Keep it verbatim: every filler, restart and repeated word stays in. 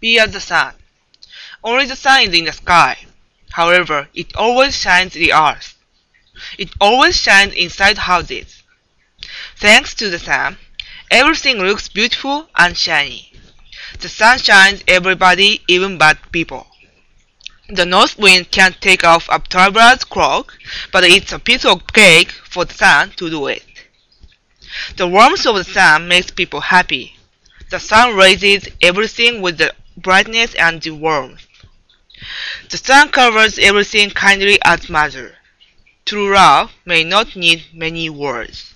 be as the sun. Only the sun is in the sky. However, it always shines the earth. It always shines inside houses. Thanks to the sun, everything looks beautiful and shiny. The sun shines everybody, even bad people. The north wind can't take off a traveler's cloak, but it's a piece of cake for the sun to do it. The warmth of the sun makes people happy. The sun raises everything with the brightness and the warmth. The sun covers everything kindly as mother. True love may not need many words.